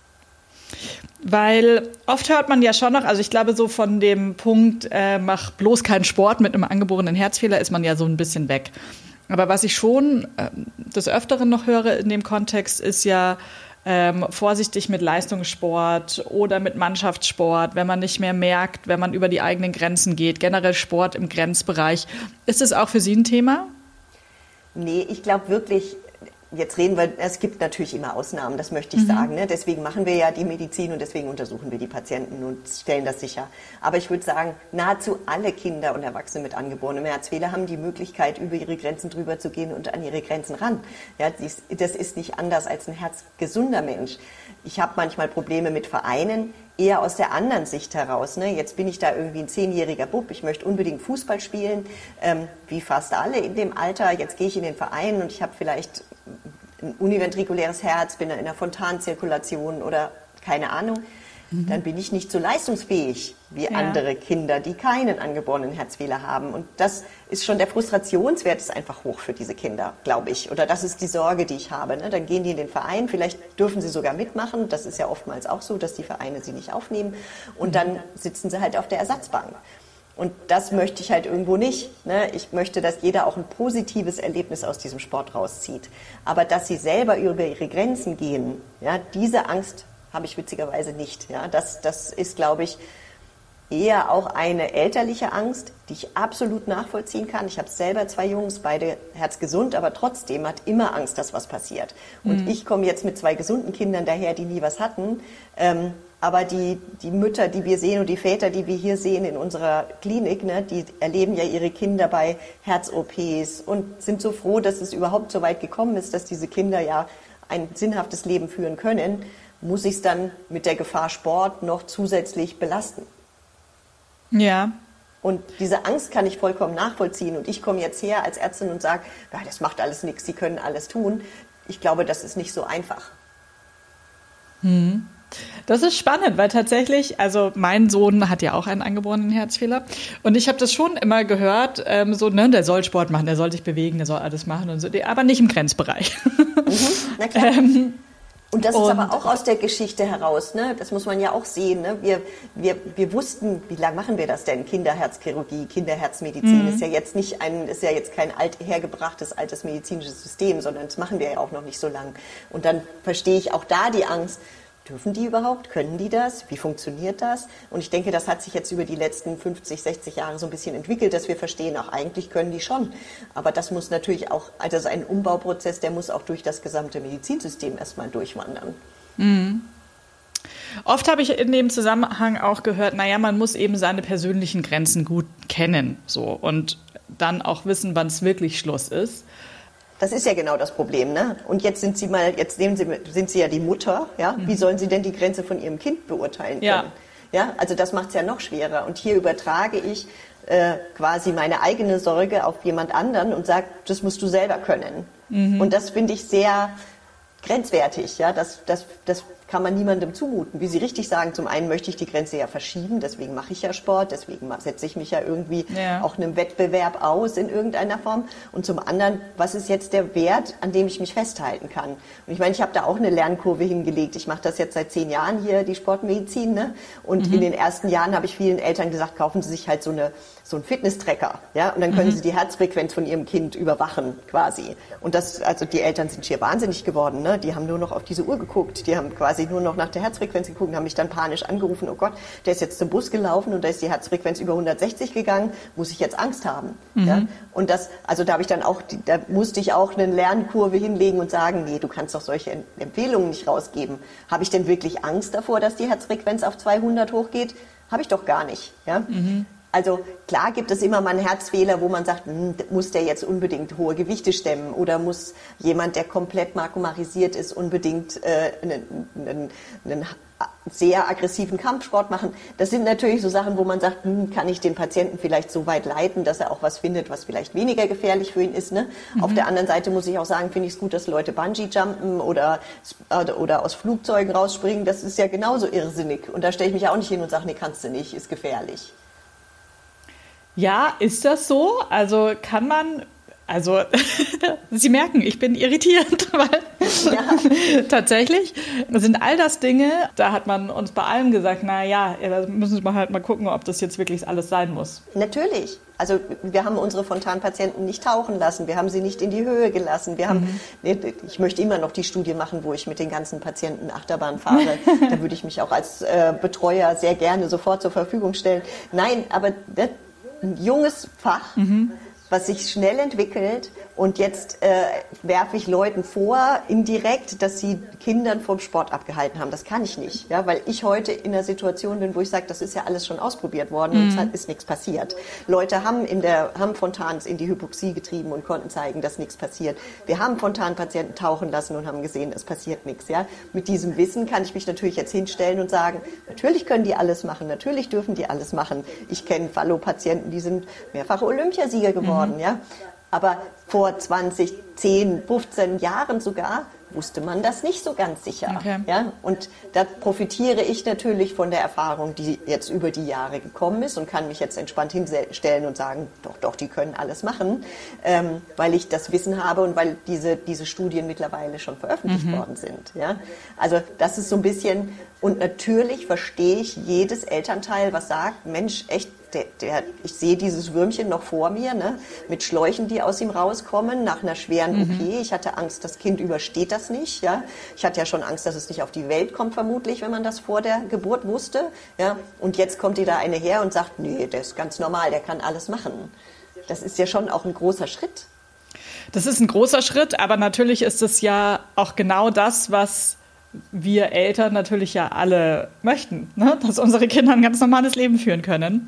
Weil oft hört man ja schon noch, also ich glaube so von dem Punkt, äh, mach bloß keinen Sport mit einem angeborenen Herzfehler, ist man ja so ein bisschen weg. Aber was ich schon äh, des Öfteren noch höre in dem Kontext, ist ja ähm, vorsichtig mit Leistungssport oder mit Mannschaftssport, wenn man nicht mehr merkt, wenn man über die eigenen Grenzen geht, generell Sport im Grenzbereich. Ist es auch für Sie ein Thema? Nee, ich glaube wirklich, jetzt reden wir, es gibt natürlich immer Ausnahmen, das möchte ich mhm. sagen. Ne? Deswegen machen wir ja die Medizin und deswegen untersuchen wir die Patienten und stellen das sicher. Aber ich würde sagen, nahezu alle Kinder und Erwachsene mit angeborenem Herzfehler haben die Möglichkeit, über ihre Grenzen drüber zu gehen und an ihre Grenzen ran. Ja, das ist nicht anders als ein herzgesunder Mensch. Ich habe manchmal Probleme mit Vereinen, eher aus der anderen Sicht heraus. Ne? Jetzt bin ich da irgendwie ein zehnjähriger Bub, ich möchte unbedingt Fußball spielen, ähm, wie fast alle in dem Alter. Jetzt gehe ich in den Verein und ich habe vielleicht ein univentrikuläres Herz, bin in der Fontanenzirkulation oder keine Ahnung. Mhm. Dann bin ich nicht so leistungsfähig wie ja. andere Kinder, die keinen angeborenen Herzfehler haben. Und das ist schon, der Frustrationswert ist einfach hoch für diese Kinder, glaube ich. Oder das ist die Sorge, die ich habe. Ne? Dann gehen die in den Verein, vielleicht dürfen sie sogar mitmachen. Das ist ja oftmals auch so, dass die Vereine sie nicht aufnehmen. Und mhm. dann sitzen sie halt auf der Ersatzbank. Und das möchte ich halt irgendwo nicht. Ne? Ich möchte, dass jeder auch ein positives Erlebnis aus diesem Sport rauszieht. Aber dass sie selber über ihre Grenzen gehen, ja, diese Angst habe ich witzigerweise nicht. Ja? Das, das ist, glaube ich, eher auch eine elterliche Angst, die ich absolut nachvollziehen kann. Ich habe selber zwei Jungs, beide herzgesund, aber trotzdem hat immer Angst, dass was passiert. Und mhm. ich komme jetzt mit zwei gesunden Kindern daher, die nie was hatten. Ähm, aber die, die Mütter, die wir sehen und die Väter, die wir hier sehen in unserer Klinik, ne, die erleben ja ihre Kinder bei Herz-O Ps und sind so froh, dass es überhaupt so weit gekommen ist, dass diese Kinder ja ein sinnhaftes Leben führen können, muss ich es dann mit der Gefahr Sport noch zusätzlich belasten. Ja. Und diese Angst kann ich vollkommen nachvollziehen. Und ich komme jetzt her als Ärztin und sage, ja, das macht alles nichts, Sie können alles tun. Ich glaube, das ist nicht so einfach. Hm. Das ist spannend, weil tatsächlich, also mein Sohn hat ja auch einen angeborenen Herzfehler und ich habe das schon immer gehört, ähm, so, ne, der soll Sport machen, der soll sich bewegen, der soll alles machen und so, aber nicht im Grenzbereich. Mhm, na klar. ähm, Und das ist und, aber auch aus der Geschichte heraus, ne? Das muss man ja auch sehen. Ne? Wir, wir, wir wussten, wie lange machen wir das denn? Kinderherzchirurgie, Kinderherzmedizin mhm. ist ja jetzt nicht ein, ist ja jetzt kein alt hergebrachtes altes medizinisches System, sondern das machen wir ja auch noch nicht so lang. Und dann verstehe ich auch da die Angst. Dürfen die überhaupt? Können die das? Wie funktioniert das? Und ich denke, das hat sich jetzt über die letzten fünfzig, sechzig Jahre so ein bisschen entwickelt, dass wir verstehen, auch eigentlich können die schon. Aber das muss natürlich auch, also ein Umbauprozess, der muss auch durch das gesamte Medizinsystem erstmal durchwandern. Mhm. Oft habe ich in dem Zusammenhang auch gehört, naja, man muss eben seine persönlichen Grenzen gut kennen, so, und dann auch wissen, wann es wirklich Schluss ist. Das ist ja genau das Problem, ne? Und jetzt sind Sie mal, jetzt nehmen Sie, sind Sie ja die Mutter, ja? Wie sollen Sie denn die Grenze von Ihrem Kind beurteilen können? Ja. Ja, also das macht es ja noch schwerer. Und hier übertrage ich äh, quasi meine eigene Sorge auf jemand anderen und sage, das musst du selber können. Mhm. Und das finde ich sehr grenzwertig, ja? Das, das, das kann man niemandem zumuten. Wie Sie richtig sagen, zum einen möchte ich die Grenze ja verschieben, deswegen mache ich ja Sport, deswegen setze ich mich ja irgendwie ja. auch einem Wettbewerb aus in irgendeiner Form. Und zum anderen, was ist jetzt der Wert, an dem ich mich festhalten kann? Und ich meine, ich habe da auch eine Lernkurve hingelegt. Ich mache das jetzt seit zehn Jahren hier, die Sportmedizin, ne? Und mhm. in den ersten Jahren habe ich vielen Eltern gesagt, kaufen Sie sich halt so eine so einen Fitness-Tracker, ja? Und dann können mhm. Sie die Herzfrequenz von Ihrem Kind überwachen, quasi. Und das, also die Eltern sind schier wahnsinnig geworden, ne? Die haben nur noch auf diese Uhr geguckt, die haben quasi nur noch nach der Herzfrequenz geguckt und haben mich dann panisch angerufen, oh Gott, der ist jetzt zum Bus gelaufen und da ist die Herzfrequenz über hundertsechzig gegangen, muss ich jetzt Angst haben? Mhm. Ja? Und das, also da habe ich dann auch, da musste ich auch eine Lernkurve hinlegen und sagen, nee, du kannst doch solche Empfehlungen nicht rausgeben. Habe ich denn wirklich Angst davor, dass die Herzfrequenz auf zweihundert hochgeht? Habe ich doch gar nicht. Ja? Mhm. Also klar gibt es immer mal einen Herzfehler, wo man sagt, hm, muss der jetzt unbedingt hohe Gewichte stemmen oder muss jemand, der komplett markomarisiert ist, unbedingt äh, einen, einen, einen sehr aggressiven Kampfsport machen. Das sind natürlich so Sachen, wo man sagt, hm, kann ich den Patienten vielleicht so weit leiten, dass er auch was findet, was vielleicht weniger gefährlich für ihn ist. Ne? Mhm. Auf der anderen Seite muss ich auch sagen, finde ich es gut, dass Leute Bungee-Jumpen oder, oder aus Flugzeugen rausspringen. Das ist ja genauso irrsinnig. Und da stelle ich mich auch nicht hin und sage, nee, kannst du nicht, ist gefährlich. Ja, ist das so? Also kann man, also Sie merken, ich bin irritiert, weil ja. tatsächlich sind all das Dinge, da hat man uns bei allem gesagt, na ja, da müssen wir halt mal gucken, ob das jetzt wirklich alles sein muss. Natürlich. Also wir haben unsere Fontanpatienten nicht tauchen lassen, wir haben sie nicht in die Höhe gelassen. Wir haben, mhm. Ich möchte immer noch die Studie machen, wo ich mit den ganzen Patienten Achterbahn fahre. Da würde ich mich auch als äh, Betreuer sehr gerne sofort zur Verfügung stellen. Nein, aber das, ein junges Fach, mhm. was sich schnell entwickelt und jetzt äh, werfe ich Leuten vor, indirekt, dass sie Kindern vom Sport abgehalten haben. Das kann ich nicht, ja, weil ich heute in einer Situation bin, wo ich sage, das ist ja alles schon ausprobiert worden mhm. und es ist nichts passiert. Leute haben in der haben Fontans in die Hypoxie getrieben und konnten zeigen, dass nichts passiert. Wir haben Fontanpatienten tauchen lassen und haben gesehen, es passiert nichts. Ja. Mit diesem Wissen kann ich mich natürlich jetzt hinstellen und sagen, natürlich können die alles machen, natürlich dürfen die alles machen. Ich kenne Fallo-Patienten, die sind mehrfache Olympiasieger geworden, mhm. ja. Aber vor zwanzig, zehn, fünfzehn Jahren sogar wusste man das nicht so ganz sicher. Okay. Ja? Und da profitiere ich natürlich von der Erfahrung, die jetzt über die Jahre gekommen ist und kann mich jetzt entspannt hinstellen und sagen, doch, doch, die können alles machen, ähm, weil ich das Wissen habe und weil diese, diese Studien mittlerweile schon veröffentlicht mhm. worden sind. Ja? Also das ist so ein bisschen, und natürlich verstehe ich jedes Elternteil, was sagt, Mensch, echt, Der, der, ich sehe dieses Würmchen noch vor mir, ne, mit Schläuchen, die aus ihm rauskommen, nach einer schweren mhm. O P. Ich hatte Angst, das Kind übersteht das nicht. Ja. Ich hatte ja schon Angst, dass es nicht auf die Welt kommt, vermutlich, wenn man das vor der Geburt wusste. Ja. Und jetzt kommt die da eine her und sagt, nee, der ist ganz normal, der kann alles machen. Das ist ja schon auch ein großer Schritt. Das ist ein großer Schritt, aber natürlich ist es ja auch genau das, was wir Eltern natürlich ja alle möchten, ne? Dass unsere Kinder ein ganz normales Leben führen können.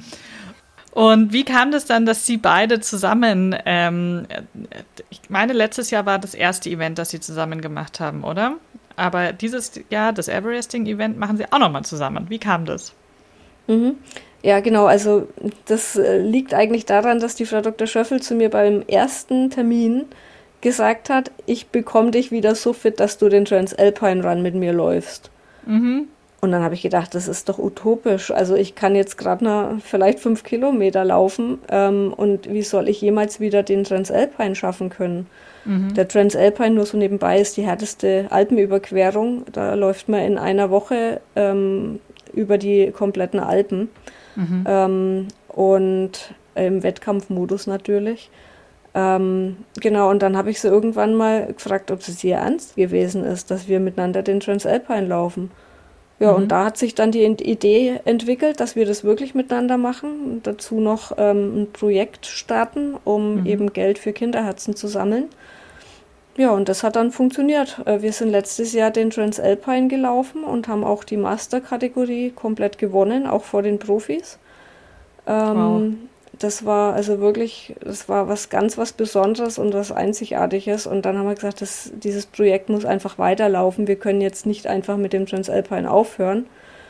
Und wie kam das dann, dass Sie beide zusammen, ähm, ich meine, letztes Jahr war das erste Event, das Sie zusammen gemacht haben, oder? Aber dieses Jahr, das Everesting-Event, machen Sie auch nochmal zusammen. Wie kam das? Mhm. Ja, genau. Also das liegt eigentlich daran, dass die Frau Doktor Schöffel zu mir beim ersten Termin gesagt hat, ich bekomme dich wieder so fit, dass du den Transalpine Run mit mir läufst. Mhm. Und dann habe ich gedacht, das ist doch utopisch. Also ich kann jetzt gerade noch vielleicht fünf Kilometer laufen ähm, und wie soll ich jemals wieder den Transalpine schaffen können? Mhm. Der Transalpine, nur so nebenbei, ist die härteste Alpenüberquerung. Da läuft man in einer Woche ähm, über die kompletten Alpen. Mhm. Ähm, und im Wettkampfmodus natürlich. Ähm, genau, und dann habe ich sie irgendwann mal gefragt, ob es ihr ernst gewesen ist, dass wir miteinander den Transalpine laufen. Ja, mhm. und da hat sich dann die Idee entwickelt, dass wir das wirklich miteinander machen und dazu noch ähm, ein Projekt starten, um mhm. eben Geld für Kinderherzen zu sammeln. Ja, und das hat dann funktioniert. Wir sind letztes Jahr den Transalpine gelaufen und haben auch die Master-Kategorie komplett gewonnen, auch vor den Profis. Ähm, wow. Das war also wirklich, das war was ganz was Besonderes und was Einzigartiges. Und dann haben wir gesagt, das, dieses Projekt muss einfach weiterlaufen. Wir können jetzt nicht einfach mit dem Transalpine aufhören.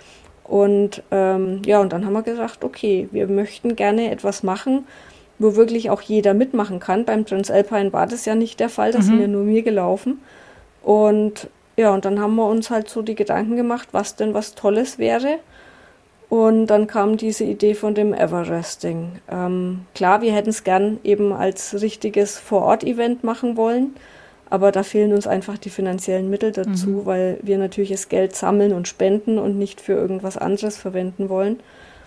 Und ähm, ja, und dann haben wir gesagt, okay, wir möchten gerne etwas machen, wo wirklich auch jeder mitmachen kann. Beim Transalpine war das ja nicht der Fall, da mhm. sind ja nur wir gelaufen. Und ja, und dann haben wir uns halt so die Gedanken gemacht, was denn was Tolles wäre. Und dann kam diese Idee von dem Everesting. Ähm, klar, wir hätten es gern eben als richtiges Vor-Ort-Event machen wollen, aber da fehlen uns einfach die finanziellen Mittel dazu, mhm. weil wir natürlich das Geld sammeln und spenden und nicht für irgendwas anderes verwenden wollen.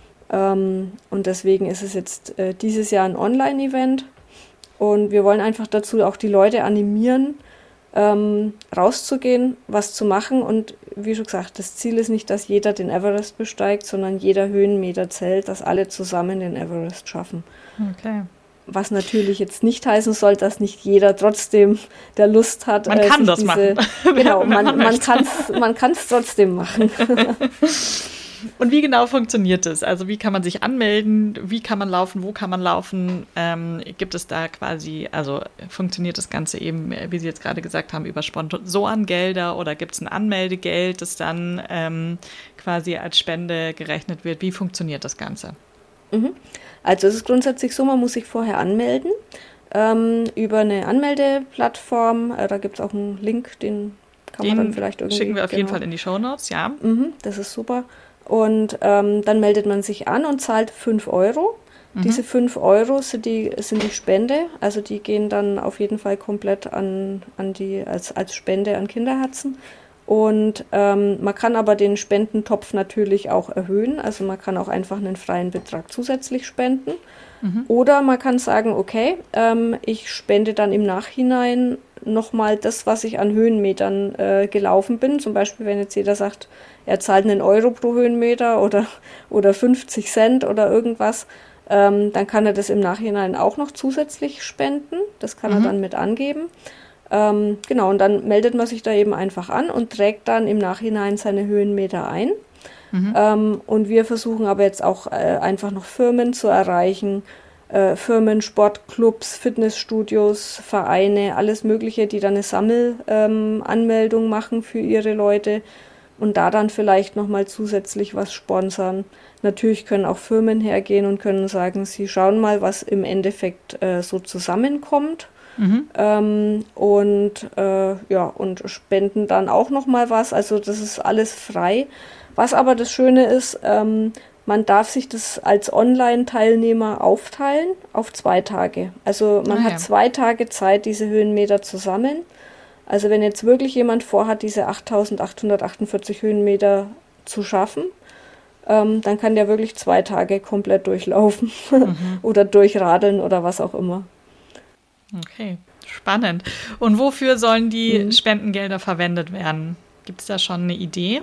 Ähm, und deswegen ist es jetzt äh, dieses Jahr ein Online-Event und wir wollen einfach dazu auch die Leute animieren, ähm, rauszugehen, was zu machen und wie schon gesagt, das Ziel ist nicht, dass jeder den Everest besteigt, sondern jeder Höhenmeter zählt, dass alle zusammen den Everest schaffen. Okay. Was natürlich jetzt nicht heißen soll, dass nicht jeder trotzdem der Lust hat. Man äh, kann das diese, machen. Genau, man, man, man kann es man kann's trotzdem machen. Und wie genau funktioniert das? Also wie kann man sich anmelden? Wie kann man laufen? Wo kann man laufen? Ähm, gibt es da quasi, also funktioniert das Ganze eben, wie Sie jetzt gerade gesagt haben, über Sponsorengelder oder gibt es ein Anmeldegeld, das dann ähm, quasi als Spende gerechnet wird? Wie funktioniert das Ganze? Mhm. Also es ist grundsätzlich so, man muss sich vorher anmelden ähm, über eine Anmeldeplattform. Äh, da gibt es auch einen Link, den kann den man dann vielleicht irgendwie... schicken wir auf genau. jeden Fall in die Shownotes, ja. Mhm, das ist super. Und ähm, dann meldet man sich an und zahlt fünf Euro. Mhm. Diese fünf Euro sind die, sind die Spende, also die gehen dann auf jeden Fall komplett an, an die, als, als Spende an Kinderherzen. Und ähm, man kann aber den Spendentopf natürlich auch erhöhen, also man kann auch einfach einen freien Betrag zusätzlich spenden. Mhm. Oder man kann sagen, okay, ähm, ich spende dann im Nachhinein nochmal das, was ich an Höhenmetern äh, gelaufen bin. Zum Beispiel, wenn jetzt jeder sagt, er zahlt einen Euro pro Höhenmeter oder, oder fünfzig Cent oder irgendwas, ähm, dann kann er das im Nachhinein auch noch zusätzlich spenden. Das kann mhm. er dann mit angeben. Ähm, genau, und dann meldet man sich da eben einfach an und trägt dann im Nachhinein seine Höhenmeter ein. Mhm. Ähm, und wir versuchen aber jetzt auch äh, einfach noch Firmen zu erreichen, äh, Firmen, Sportclubs, Fitnessstudios, Vereine, alles Mögliche, die dann eine Sammelanmeldung ähm, machen für ihre Leute und da dann vielleicht nochmal zusätzlich was sponsern. Natürlich können auch Firmen hergehen und können sagen, sie schauen mal, was im Endeffekt äh, so zusammenkommt. Mhm. Ähm, und äh, ja, und spenden dann auch nochmal was. Also das ist alles frei. Was aber das Schöne ist, ähm, man darf sich das als Online-Teilnehmer aufteilen auf zwei Tage. Also man ah, hat ja. zwei Tage Zeit, diese Höhenmeter zu sammeln. Also wenn jetzt wirklich jemand vorhat, diese achttausendachthundertachtundvierzig Höhenmeter zu schaffen, ähm, dann kann der wirklich zwei Tage komplett durchlaufen mhm. oder durchradeln oder was auch immer. Okay, spannend. Und wofür sollen die mhm. Spendengelder verwendet werden? Gibt es da schon eine Idee?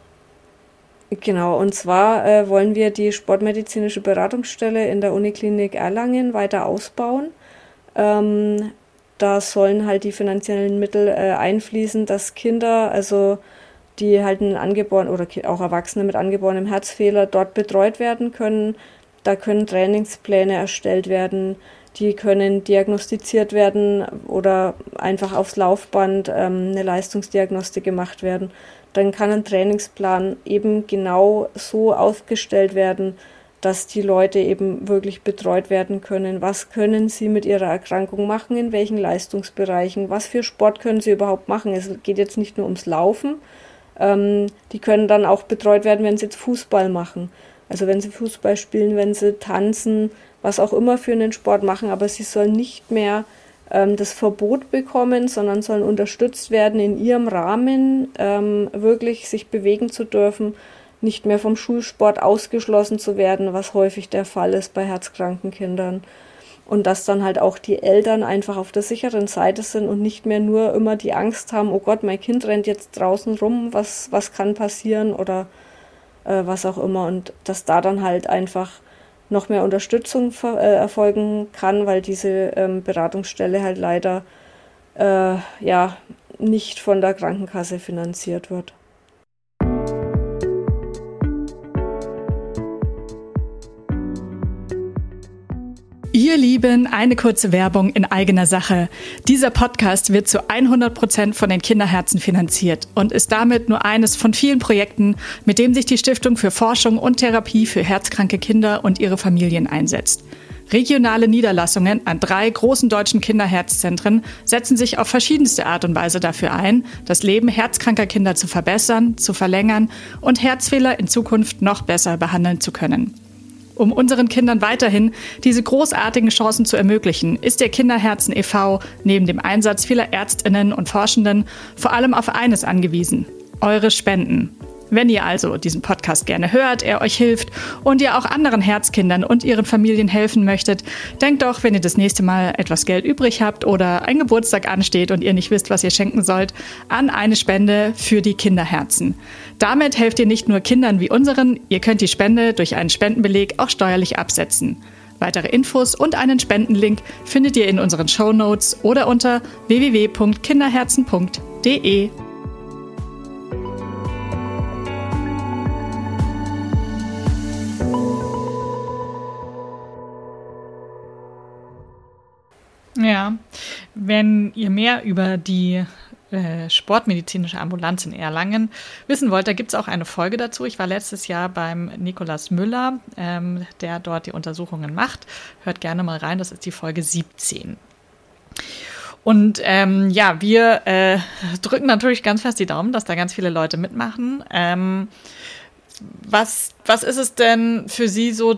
Genau, und zwar äh, wollen wir die sportmedizinische Beratungsstelle in der Uniklinik Erlangen weiter ausbauen. Ähm, da sollen halt die finanziellen Mittel äh, einfließen, dass Kinder, also die halt einen angeborenen oder auch Erwachsene mit angeborenem Herzfehler dort betreut werden können. Da können Trainingspläne erstellt werden, die können diagnostiziert werden oder einfach aufs Laufband ähm, eine Leistungsdiagnostik gemacht werden. Dann kann ein Trainingsplan eben genau so aufgestellt werden, dass die Leute eben wirklich betreut werden können. Was können sie mit ihrer Erkrankung machen, in welchen Leistungsbereichen, was für Sport können sie überhaupt machen. Es geht jetzt nicht nur ums Laufen, ähm, die können dann auch betreut werden, wenn sie jetzt Fußball machen. Also wenn sie Fußball spielen, wenn sie tanzen, was auch immer für einen Sport machen, aber sie sollen nicht mehr ähm, das Verbot bekommen, sondern sollen unterstützt werden, in ihrem Rahmen ähm, wirklich sich bewegen zu dürfen, nicht mehr vom Schulsport ausgeschlossen zu werden, was häufig der Fall ist bei herzkranken Kindern. Und dass dann halt auch die Eltern einfach auf der sicheren Seite sind und nicht mehr nur immer die Angst haben, oh Gott, mein Kind rennt jetzt draußen rum, was, was kann passieren oder äh, was auch immer. Und dass da dann halt einfach noch mehr Unterstützung ver- äh, erfolgen kann, weil diese ähm, Beratungsstelle halt leider äh, ja nicht von der Krankenkasse finanziert wird. Ihr Lieben, eine kurze Werbung in eigener Sache. Dieser Podcast wird zu hundert Prozent von den Kinderherzen finanziert und ist damit nur eines von vielen Projekten, mit dem sich die Stiftung für Forschung und Therapie für herzkranke Kinder und ihre Familien einsetzt. Regionale Niederlassungen an drei großen deutschen Kinderherzzentren setzen sich auf verschiedenste Art und Weise dafür ein, das Leben herzkranker Kinder zu verbessern, zu verlängern und Herzfehler in Zukunft noch besser behandeln zu können. Um unseren Kindern weiterhin diese großartigen Chancen zu ermöglichen, ist der Kinderherzen e V neben dem Einsatz vieler ÄrztInnen und Forschenden vor allem auf eines angewiesen: eure Spenden. Wenn ihr also diesen Podcast gerne hört, er euch hilft und ihr auch anderen Herzkindern und ihren Familien helfen möchtet, denkt doch, wenn ihr das nächste Mal etwas Geld übrig habt oder ein Geburtstag ansteht und ihr nicht wisst, was ihr schenken sollt, an eine Spende für die Kinderherzen. Damit helft ihr nicht nur Kindern wie unseren, ihr könnt die Spende durch einen Spendenbeleg auch steuerlich absetzen. Weitere Infos und einen Spendenlink findet ihr in unseren Shownotes oder unter w w w punkt kinderherzen punkt d e. Ja, wenn ihr mehr über die äh, sportmedizinische Ambulanz in Erlangen wissen wollt, da gibt es auch eine Folge dazu. Ich war letztes Jahr beim Nikolaus Müller, ähm, der dort die Untersuchungen macht. Hört gerne mal rein, das ist die Folge siebzehn. Und ähm, ja, wir äh, drücken natürlich ganz fest die Daumen, dass da ganz viele Leute mitmachen. Ähm, was, was ist es denn für Sie so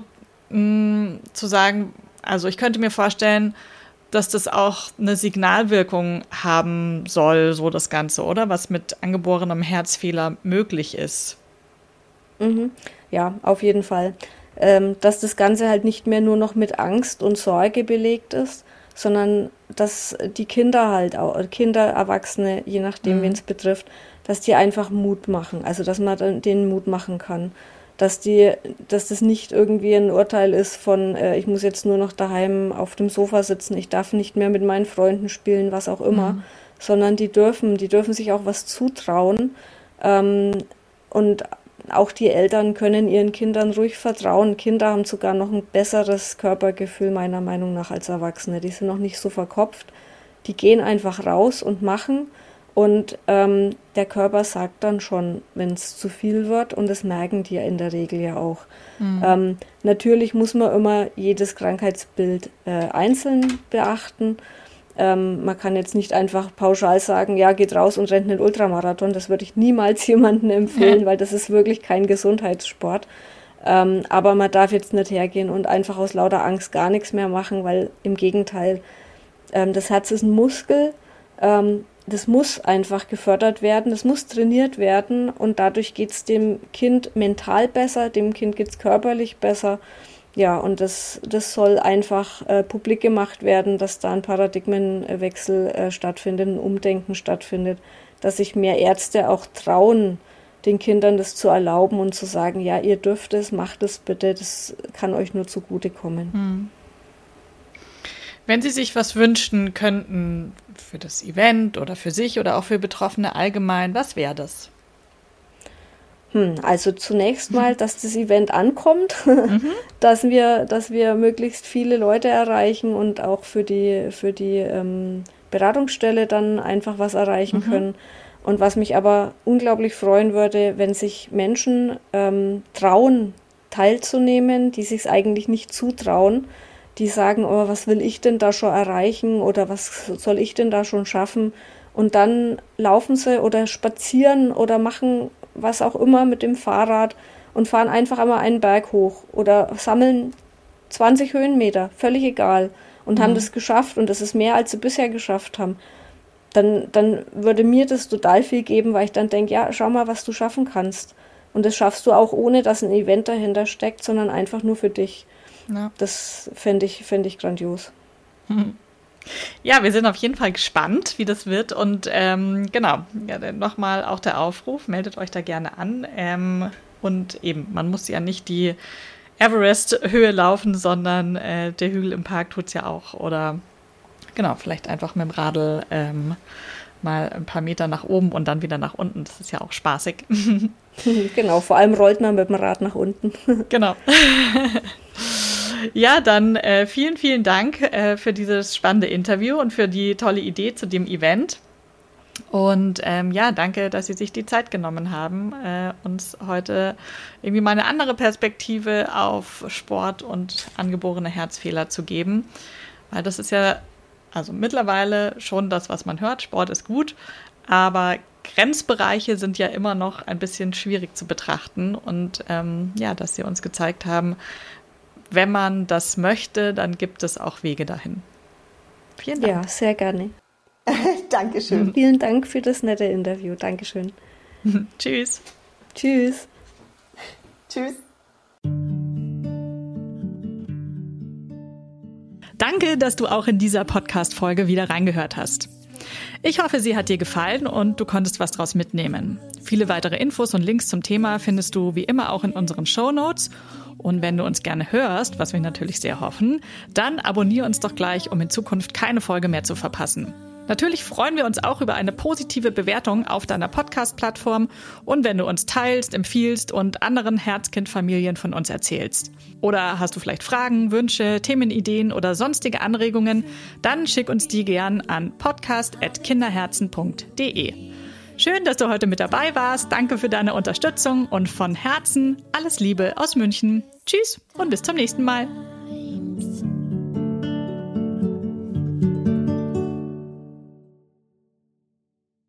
mh, zu sagen, also ich könnte mir vorstellen, dass das auch eine Signalwirkung haben soll, so das Ganze, oder? Was mit angeborenem Herzfehler möglich ist. Mhm. Ja, auf jeden Fall. Ähm, dass das Ganze halt nicht mehr nur noch mit Angst und Sorge belegt ist, sondern dass die Kinder halt, auch Kinder, Erwachsene, je nachdem, mhm. wen es betrifft, dass die einfach Mut machen. Also, dass man dann denen Mut machen kann. Dass die, dass das nicht irgendwie ein Urteil ist von, äh, ich muss jetzt nur noch daheim auf dem Sofa sitzen, ich darf nicht mehr mit meinen Freunden spielen, was auch immer, mhm. sondern die dürfen, die dürfen sich auch was zutrauen. Ähm, und auch die Eltern können ihren Kindern ruhig vertrauen. Kinder haben sogar noch ein besseres Körpergefühl, meiner Meinung nach, als Erwachsene. Die sind noch nicht so verkopft. Die gehen einfach raus und machen. Und ähm, der Körper sagt dann schon, wenn es zu viel wird. Und das merken die ja in der Regel ja auch. Mhm. Ähm, natürlich muss man immer jedes Krankheitsbild äh, einzeln beachten. Ähm, man kann jetzt nicht einfach pauschal sagen, ja, geht raus und rennt einen Ultramarathon. Das würde ich niemals jemandem empfehlen, ja. weil das ist wirklich kein Gesundheitssport. Ähm, aber man darf jetzt nicht hergehen und einfach aus lauter Angst gar nichts mehr machen, weil im Gegenteil, ähm, das Herz ist ein Muskel, ähm, das muss einfach gefördert werden, das muss trainiert werden und dadurch geht es dem Kind mental besser, dem Kind geht es körperlich besser. Ja, und das, das soll einfach äh, publik gemacht werden, dass da ein Paradigmenwechsel äh, stattfindet, ein Umdenken stattfindet, dass sich mehr Ärzte auch trauen, den Kindern das zu erlauben und zu sagen, ja, ihr dürft es, macht es bitte, das kann euch nur zugutekommen. Hm. Wenn Sie sich was wünschen könnten für das Event oder für sich oder auch für Betroffene allgemein, was wäre das? Hm, also zunächst mal, dass das Event ankommt, mhm. dass wir, dass wir möglichst viele Leute erreichen und auch für die, für die ähm, Beratungsstelle dann einfach was erreichen mhm. können. Und was mich aber unglaublich freuen würde, wenn sich Menschen ähm, trauen, teilzunehmen, die sich es eigentlich nicht zutrauen, die sagen, oh, was will ich denn da schon erreichen oder was soll ich denn da schon schaffen? Und dann laufen sie oder spazieren oder machen was auch immer mit dem Fahrrad und fahren einfach einmal einen Berg hoch oder sammeln zwanzig Höhenmeter, völlig egal, und mhm. haben das geschafft und das ist mehr, als sie bisher geschafft haben. Dann, dann würde mir das total viel geben, weil ich dann denke, ja, schau mal, was du schaffen kannst. Und das schaffst du auch, ohne dass ein Event dahinter steckt, sondern einfach nur für dich. Ja. Das fände ich, fänd ich grandios. Mhm. Ja, wir sind auf jeden Fall gespannt, wie das wird. Und ähm, genau, ja, nochmal auch der Aufruf, meldet euch da gerne an. Ähm, und eben, man muss ja nicht die Everest-Höhe laufen, sondern äh, der Hügel im Park tut es ja auch. Oder genau, vielleicht einfach mit dem Radl ähm, mal ein paar Meter nach oben und dann wieder nach unten. Das ist ja auch spaßig. Genau, vor allem rollt man mit dem Rad nach unten. Genau. Ja, dann äh, vielen, vielen Dank äh, für dieses spannende Interview und für die tolle Idee zu dem Event. Und ähm, ja, danke, dass Sie sich die Zeit genommen haben, äh, uns heute irgendwie mal eine andere Perspektive auf Sport und angeborene Herzfehler zu geben. Weil das ist ja also mittlerweile schon das, was man hört. Sport ist gut, aber Grenzbereiche sind ja immer noch ein bisschen schwierig zu betrachten. Und ähm, ja, dass Sie uns gezeigt haben, wenn man das möchte, dann gibt es auch Wege dahin. Vielen Dank. Ja, sehr gerne. Dankeschön. Mhm. Vielen Dank für das nette Interview. Dankeschön. Tschüss. Tschüss. Tschüss. Danke, dass du auch in dieser Podcast-Folge wieder reingehört hast. Ich hoffe, sie hat dir gefallen und du konntest was draus mitnehmen. Viele weitere Infos und Links zum Thema findest du wie immer auch in unseren Shownotes. Und wenn du uns gerne hörst, was wir natürlich sehr hoffen, dann abonniere uns doch gleich, um in Zukunft keine Folge mehr zu verpassen. Natürlich freuen wir uns auch über eine positive Bewertung auf deiner Podcast-Plattform und wenn du uns teilst, empfiehlst und anderen Herzkind-Familien von uns erzählst. Oder hast du vielleicht Fragen, Wünsche, Themenideen oder sonstige Anregungen, dann schick uns die gern an podcast at kinderherzen punkt de. Schön, dass du heute mit dabei warst. Danke für deine Unterstützung und von Herzen alles Liebe aus München. Tschüss und bis zum nächsten Mal.